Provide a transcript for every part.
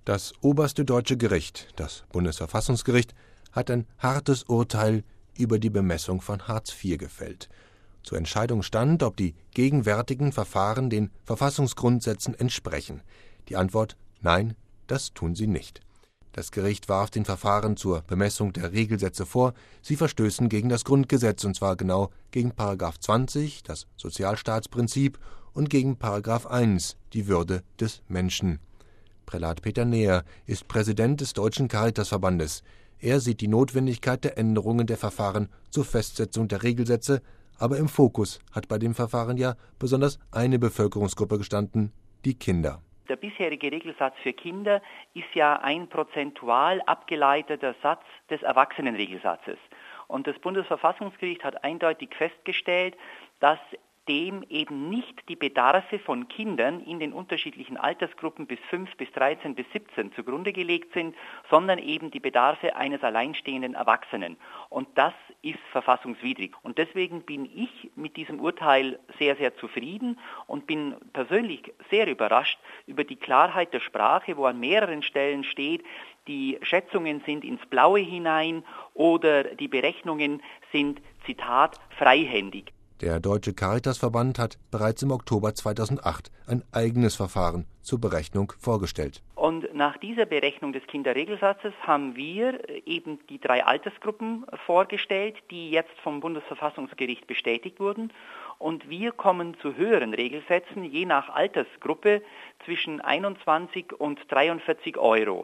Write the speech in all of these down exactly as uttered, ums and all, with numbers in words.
Das oberste deutsche Gericht, das Bundesverfassungsgericht, hat ein hartes Urteil über die Bemessung von Hartz vier gefällt. Zur Entscheidung stand, ob die gegenwärtigen Verfahren den Verfassungsgrundsätzen entsprechen. Die Antwort: Nein, das tun sie nicht. Das Gericht warf den Verfahren zur Bemessung der Regelsätze vor, sie verstößen gegen das Grundgesetz, und zwar genau gegen Paragraph zwanzig, das Sozialstaatsprinzip, und gegen Paragraph eins, die Würde des Menschen. Prälat Peter Neher ist Präsident des Deutschen Caritasverbandes. Er sieht die Notwendigkeit der Änderungen der Verfahren zur Festsetzung der Regelsätze, aber im Fokus hat bei dem Verfahren ja besonders eine Bevölkerungsgruppe gestanden: die Kinder. Der bisherige Regelsatz für Kinder ist ja ein prozentual abgeleiteter Satz des Erwachsenenregelsatzes. Und das Bundesverfassungsgericht hat eindeutig festgestellt, dass dem eben nicht die Bedarfe von Kindern in den unterschiedlichen Altersgruppen bis fünf, bis dreizehn, bis siebzehn zugrunde gelegt sind, sondern eben die Bedarfe eines alleinstehenden Erwachsenen. Und das ist verfassungswidrig. Und deswegen bin ich mit diesem Urteil sehr, sehr zufrieden und bin persönlich sehr überrascht über die Klarheit der Sprache, wo an mehreren Stellen steht, die Schätzungen sind ins Blaue hinein oder die Berechnungen sind, Zitat, freihändig. Der Deutsche Caritasverband hat bereits im Oktober zweitausendacht ein eigenes Verfahren zur Berechnung vorgestellt. Und nach dieser Berechnung des Kinderregelsatzes haben wir eben die drei Altersgruppen vorgestellt, die jetzt vom Bundesverfassungsgericht bestätigt wurden. Und wir kommen zu höheren Regelsätzen, je nach Altersgruppe, zwischen einundzwanzig und dreiundvierzig Euro.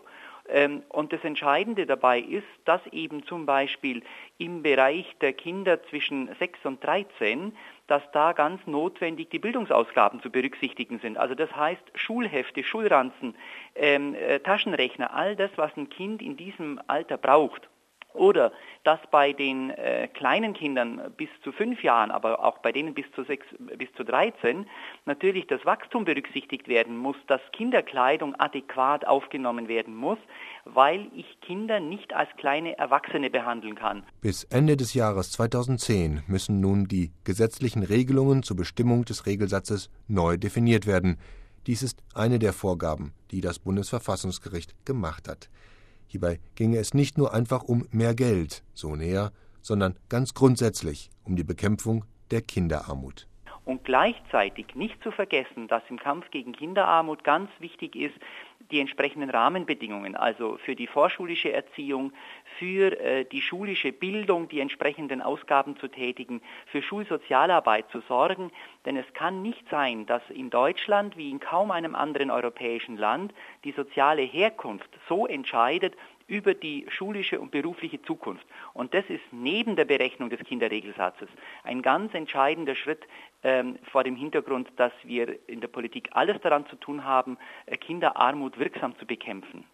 Und das Entscheidende dabei ist, dass eben zum Beispiel im Bereich der Kinder zwischen sechs und dreizehn, dass da ganz notwendig die Bildungsausgaben zu berücksichtigen sind. Also das heißt Schulhefte, Schulranzen, ähm, äh, Taschenrechner, all das, was ein Kind in diesem Alter braucht. Oder dass bei den äh, kleinen Kindern bis zu fünf Jahren, aber auch bei denen bis zu sechs, bis zu dreizehn, natürlich das Wachstum berücksichtigt werden muss, dass Kinderkleidung adäquat aufgenommen werden muss, weil ich Kinder nicht als kleine Erwachsene behandeln kann. Bis Ende des Jahres zweitausendzehn müssen nun die gesetzlichen Regelungen zur Bestimmung des Regelsatzes neu definiert werden. Dies ist eine der Vorgaben, die das Bundesverfassungsgericht gemacht hat. Hierbei ginge es nicht nur einfach um mehr Geld, so Neher, sondern ganz grundsätzlich um die Bekämpfung der Kinderarmut. Und gleichzeitig nicht zu vergessen, dass im Kampf gegen Kinderarmut ganz wichtig ist, die entsprechenden Rahmenbedingungen, also für die vorschulische Erziehung, für äh, die schulische Bildung, die entsprechenden Ausgaben zu tätigen, für Schulsozialarbeit zu sorgen. Denn es kann nicht sein, dass in Deutschland wie in kaum einem anderen europäischen Land die soziale Herkunft so entscheidet über die schulische und berufliche Zukunft. Und das ist neben der Berechnung des Kinderregelsatzes ein ganz entscheidender Schritt ähm, vor dem Hintergrund, dass wir in der Politik alles daran zu tun haben, Kinderarmut wirksam zu bekämpfen.